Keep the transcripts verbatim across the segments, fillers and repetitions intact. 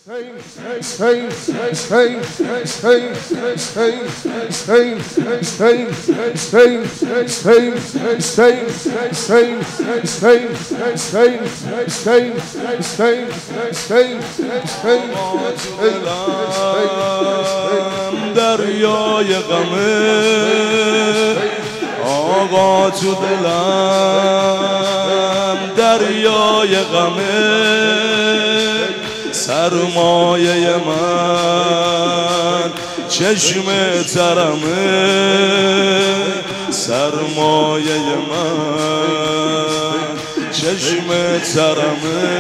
دریای غمه آقا تو دلم دریای غمه سرمایه من چشم ترمه سرمایه من چشم ترمه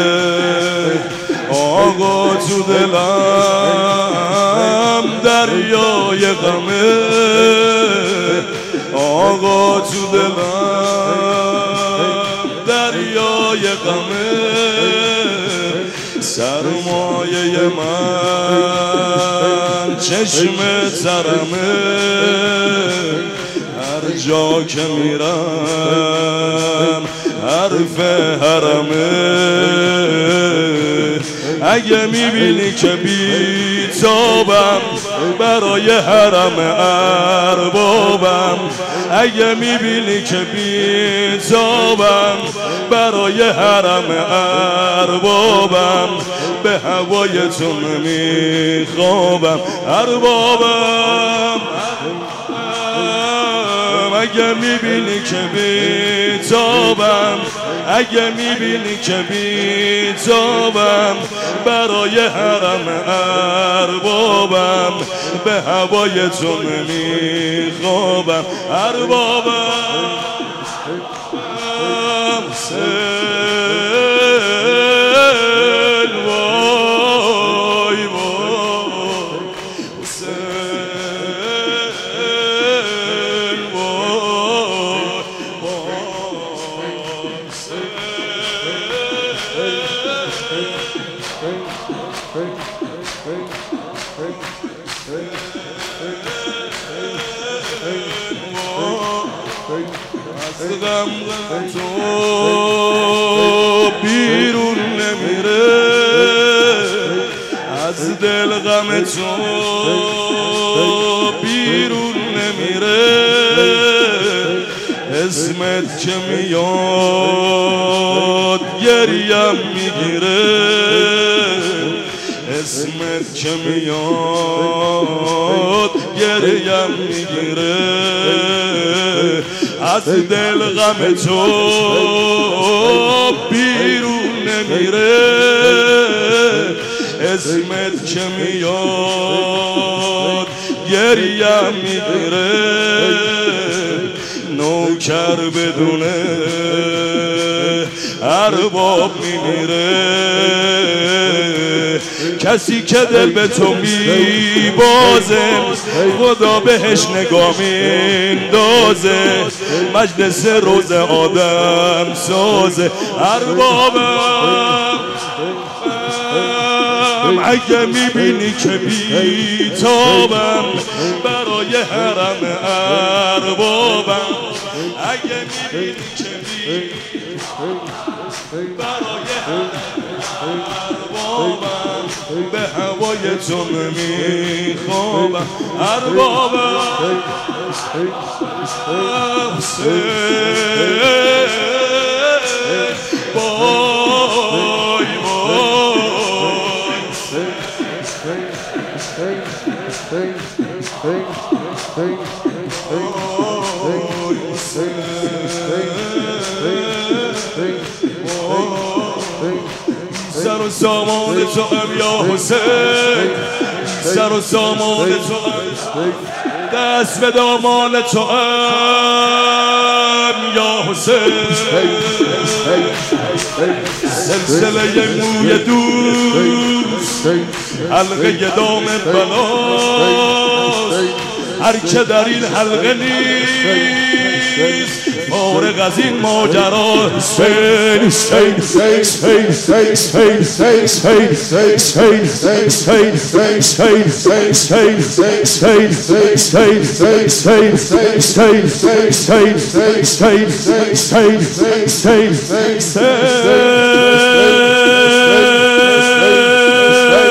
آقا تو دلم دریای غمه آقا تو دلم دریای غمه سرمایه من چشم ترمه هر جا که میرم حرف حرمه اگه میبینی که بیتابم برای حرم اربابم اگه میبینی که بیتابم برای حرم اربابم به هوای تو نمیخوابم اربابم اگه میبینی که بیتابم اگه میبینی که بیتابم برای حرم اربابم به هوای تو نمیخوابم اربابم از غم تو بیرون نمیره از دل غم تو بیرون نمیره اسمت که میاد گریم میگیره اسمت که میاد گریم میگیره از دل غم تو بیرون نمیره اسمت که میاد گریم میگیره نوکر بدونه ارباب میمیره کسی که دل به تو میبازه خدا بهش نگاه میندازه مجلس روز آدم سازه اربابم اگه میبینی که بیتابم برای حرم اربابم اگه میبینی که بیتابم برای حرم اربابم به هوای تو نمیخوابم اربابم وای سر و سامان تو هم یا حسین سر و سامان تو هم دست به دامان تو هم یا حسین سلسله موی دوست حلقه دام بلاست هر که در این حلقه نیست فارغ از این ماجرا حسین حسین حسین حسین حسین حسین حسین حسین حسین حسین حسین حسین حسین حسین حسین حسین حسین